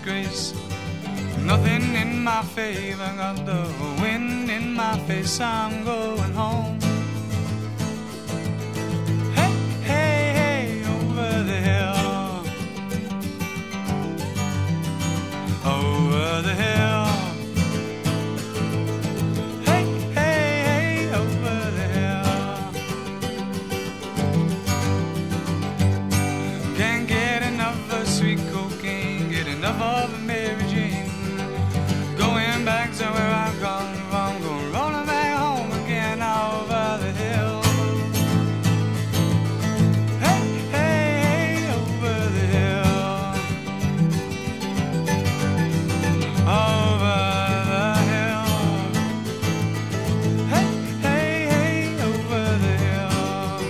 disgrace. Nothing in my favor, got the wind in my face, I'm going home. Hey, hey, hey, over the hill, over the hill. Hey, hey, hey, over the hill. Can't get enough of sweet cocaine, get enough of a Mary Jane. Going back to where I've come from, going rolling back home again over the hill. Hey, hey, hey, over the hill, over the hill. Hey, hey, hey, over the hill.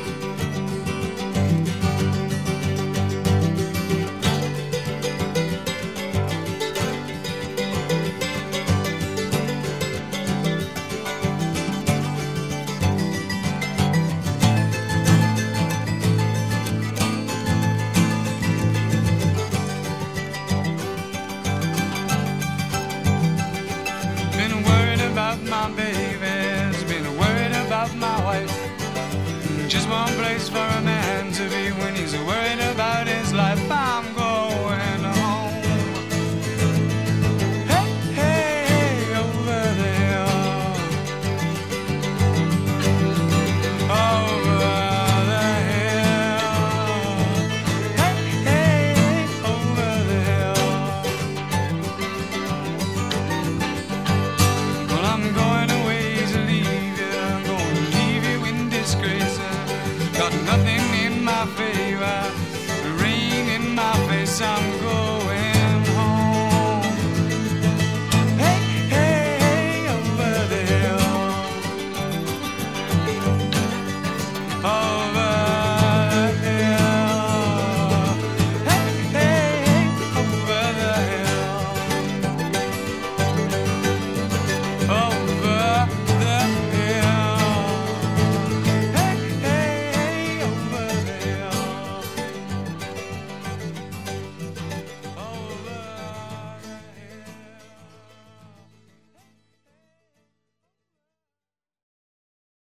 Been worried about my babies, been worried about my wife. Just one place for a man to be when he's worried about his life. I'm going home. Hey, hey, hey, over the hill, over the hill. Hey, hey, hey, over the hill. Well, I'm going away to leave you, I'm going to leave you in disgrace. Got nothing in my favor, rain in my face, I'm going